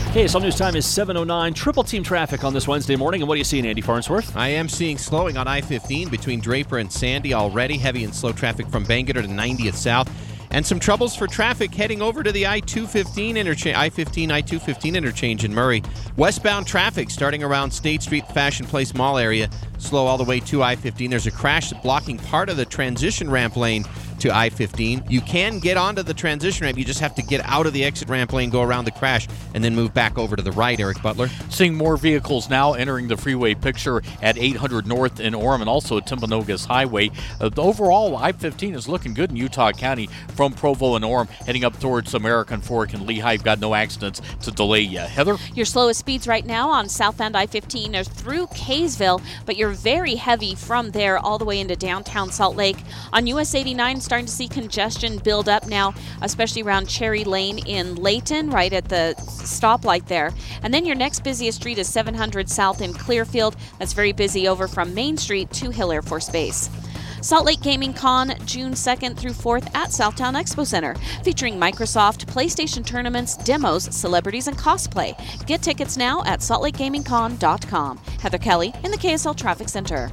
KSL News Time is 7:09. Triple team traffic on this Wednesday morning. And what are you seeing, Andy Farnsworth? I am seeing slowing on I-15 between Draper and Sandy already. Heavy and slow traffic from Bangerter to 90th South. And some troubles for traffic heading over to the I-215 interchange, I-15, I-215 interchange in Murray. Westbound traffic starting around State Street, Fashion Place Mall area. Slow all the way to I-15. There's a crash blocking part of the transition ramp lane to I-15. You can get onto the transition ramp. You just have to get out of the exit ramp lane, go around the crash, and then move back over to the right, Eric Butler. Seeing more vehicles now entering the freeway picture at 800 North in Orem and also at Timpanogos Highway. Overall, I-15 is looking good in Utah County from Provo and Orem, heading up towards American Fork and Lehigh. You've got no accidents to delay you. Heather? Your slowest speeds right now on southbound I-15 are through Kaysville, but you're very heavy from there all the way into downtown Salt Lake. On US 89, starting to see congestion build up now, especially around Cherry Lane in Layton, right at the stoplight there. And then your next busiest street is 700 South in Clearfield. That's very busy over from Main Street to Hill Air Force Base. Salt Lake Gaming Con, June 2nd through 4th at Southtown Expo Center, featuring Microsoft, PlayStation tournaments, demos, celebrities, and cosplay. Get tickets now at saltlakegamingcon.com. Heather Kelly in the KSL Traffic Center.